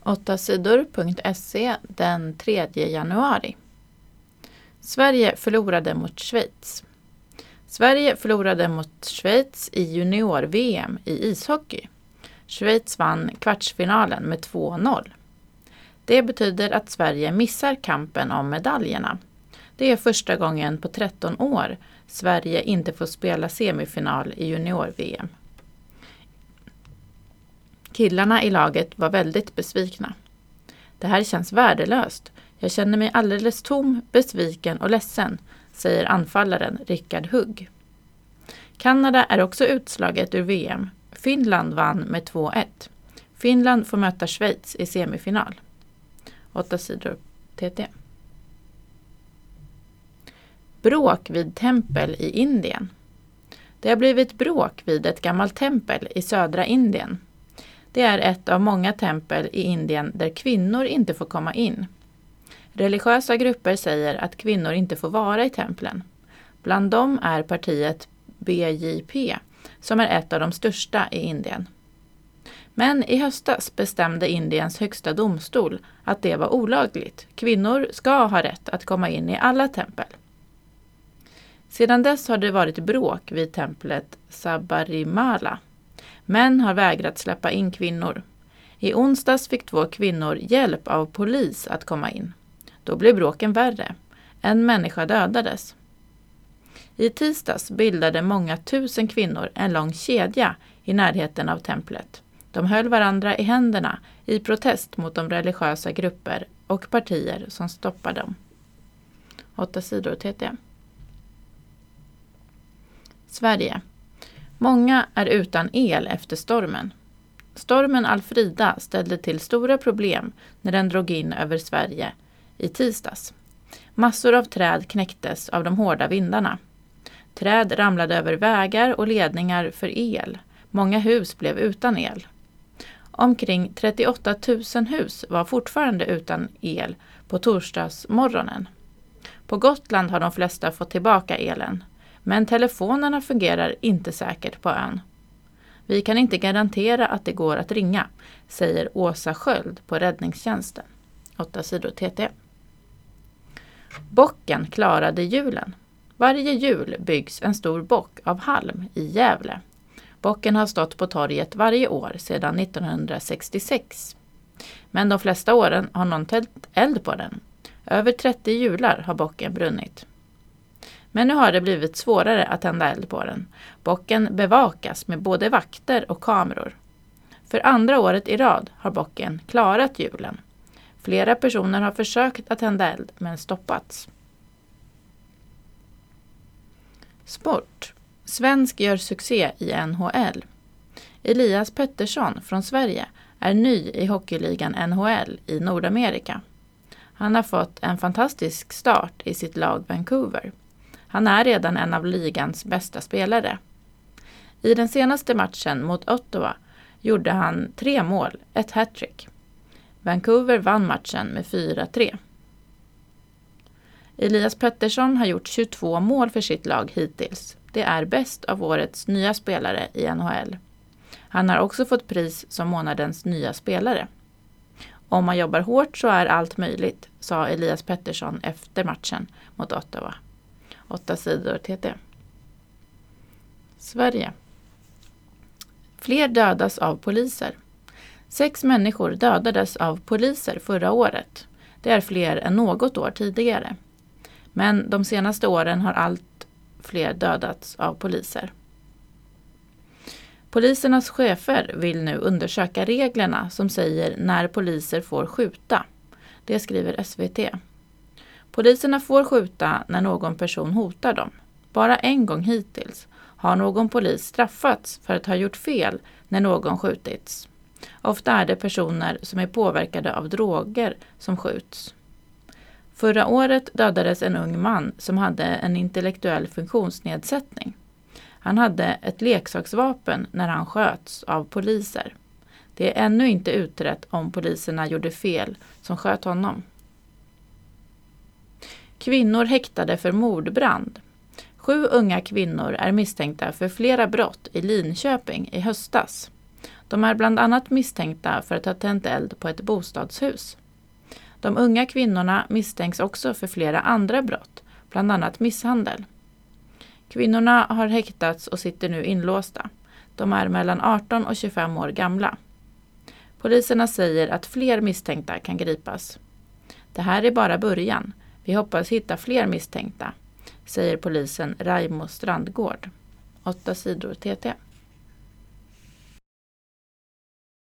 8sidor.se den 3 januari. Sverige förlorade mot Schweiz. Sverige förlorade mot Schweiz i junior-VM i ishockey. Schweiz vann kvartsfinalen med 2-0. Det betyder att Sverige missar kampen om medaljerna. Det är första gången på 13 år Sverige inte får spela semifinal i junior-VM. Killarna i laget var väldigt besvikna. Det här känns värdelöst. Jag känner mig alldeles tom, besviken och ledsen, säger anfallaren Rickard Hugg. Kanada är också utslaget ur VM. Finland vann med 2-1. Finland får möta Schweiz i semifinal. 8 sidor TT. Bråk vid tempel i Indien. Det har blivit bråk vid ett gammalt tempel i södra Indien. Det är ett av många tempel i Indien där kvinnor inte får komma in. Religiösa grupper säger att kvinnor inte får vara i templen. Bland dem är partiet BJP, som är ett av de största i Indien. Men i höstas bestämde Indiens högsta domstol att det var olagligt. Kvinnor ska ha rätt att komma in i alla tempel. Sedan dess har det varit bråk vid templet Sabarimala. Män har vägrat släppa in kvinnor. I onsdags fick 2 kvinnor hjälp av polis att komma in. Då blev bråken värre. En människa dödades. I tisdags bildade många tusen kvinnor en lång kedja i närheten av templet. De höll varandra i händerna i protest mot de religiösa grupper och partier som stoppar dem. 8 sidor TT. Sverige. Många är utan el efter stormen. Stormen Alfrida ställde till stora problem när den drog in över Sverige i tisdags. Massor av träd knäcktes av de hårda vindarna. Träd ramlade över vägar och ledningar för el. Många hus blev utan el. Omkring 38 000 hus var fortfarande utan el på torsdagsmorgonen. På Gotland har de flesta fått tillbaka elen. Men telefonerna fungerar inte säkert på ön. Vi kan inte garantera att det går att ringa, säger Åsa Sköld på räddningstjänsten. 8 sidor TT. Bocken klarade julen. Varje jul byggs en stor bock av halm i Gävle. Bocken har stått på torget varje år sedan 1966. Men de flesta åren har någon tänt eld på den. Över 30 jular har bocken brunnit. Men nu har det blivit svårare att tända eld på den. Bocken bevakas med både vakter och kameror. För andra året i rad har bocken klarat julen. Flera personer har försökt att tända eld men stoppats. Sport. Svensk gör succé i NHL. Elias Pettersson från Sverige är ny i hockeyligan NHL i Nordamerika. Han har fått en fantastisk start i sitt lag Vancouver. Han är redan en av ligans bästa spelare. I den senaste matchen mot Ottawa gjorde han 3 mål, ett hattrick. Vancouver vann matchen med 4-3. Elias Pettersson har gjort 22 mål för sitt lag hittills. Det är bäst av årets nya spelare i NHL. Han har också fått pris som månadens nya spelare. Om man jobbar hårt så är allt möjligt, sa Elias Pettersson efter matchen mot Ottawa. 8 sidor TT. Sverige. Fler dödas av poliser. 6 människor dödades av poliser förra året. Det är fler än något år tidigare. Men de senaste åren har allt fler dödats av poliser. Polisernas chefer vill nu undersöka reglerna som säger när poliser får skjuta. Det skriver SVT. Poliserna får skjuta när någon person hotar dem. Bara en gång hittills har någon polis straffats för att ha gjort fel när någon skjutits. Ofta är det personer som är påverkade av droger som skjuts. Förra året dödades en ung man som hade en intellektuell funktionsnedsättning. Han hade ett leksaksvapen när han sköts av poliser. Det är ännu inte utrett om poliserna gjorde fel som sköt honom. Kvinnor häktade för mordbrand. 7 unga kvinnor är misstänkta för flera brott i Linköping i höstas. De är bland annat misstänkta för att ha tänt eld på ett bostadshus. De unga kvinnorna misstänks också för flera andra brott, bland annat misshandel. Kvinnorna har häktats och sitter nu inlåsta. De är mellan 18 och 25 år gamla. Poliserna säger att fler misstänkta kan gripas. Det här är bara början. Vi hoppas hitta fler misstänkta, säger polisen Raimo Strandgård. 8 sidor TT.